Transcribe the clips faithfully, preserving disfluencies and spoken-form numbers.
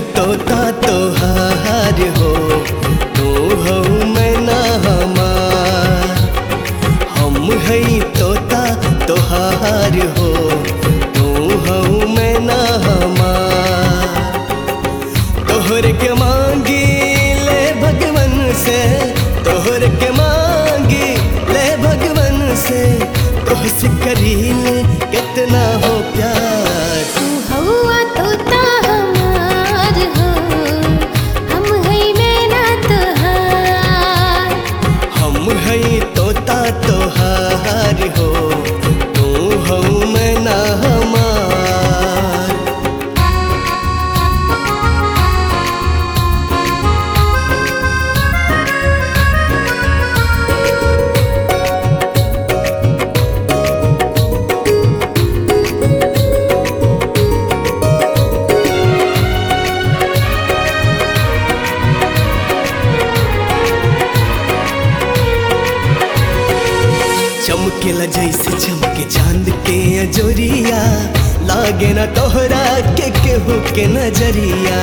तोता तोहार हो, तू हो मैं ना हमार। हम हई तोता तोहार हो, तू हो मैं ना हमार। तोहर के मांगी ले भगवन से, तोहर के मांगी ले भगवन से, तोहसे करी ले कितना हो प्यार। तू हवा तोता हमार हो, हम हई मैना तोहार। हम हई तोता तोहार हो, तू हो मैं ना हमार। चमकेला जैसे चमके चांद के अजोरिया, लागे ना तोहरा के केहू के नजरिया।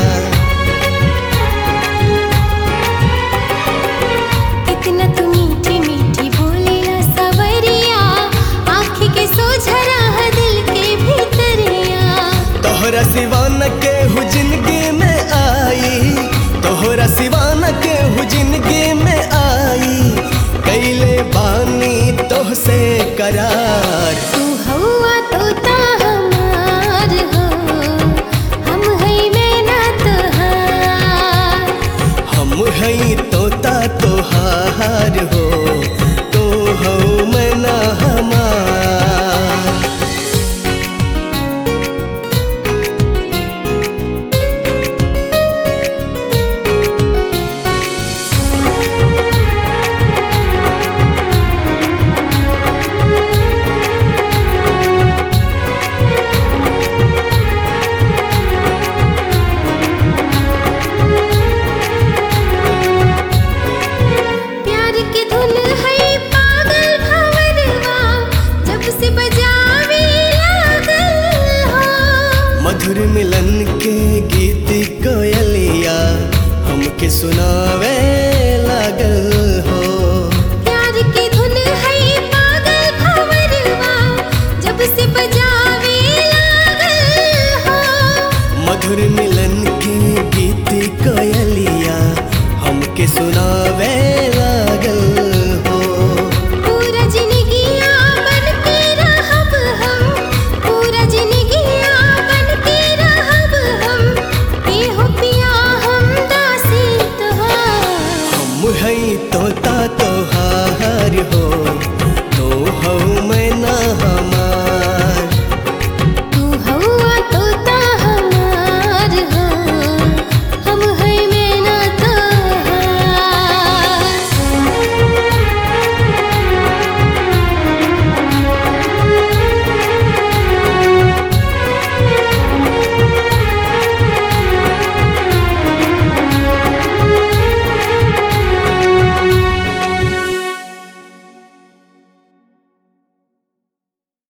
कितना तू मीठी मीठी बोलेला सवरिया, आँखी के सोझा रहा दिल के भीतरिया। तोहरा सिवा न केहू जिंदगी में आई, तोहरा सिवा न केहू जिंदगी में आई। कैले बानी तोहसे करार। तू हवा तोता हमार हो, हम हई मैना तोहार। हम हई तोता तोहार हो, तो हो मैं ना हमार। प्यार की धुन है पागल भंवरवा, जब से बजावे लागल हो। मधुर मिलन के गीत कोयलिया, हमके सुनावे लागल हो। प्यार की धुन है पागल भंवरवा, जब से बजावे लागल हो। मधुर मिलन के गीत कोयलिया, हमके सुनावे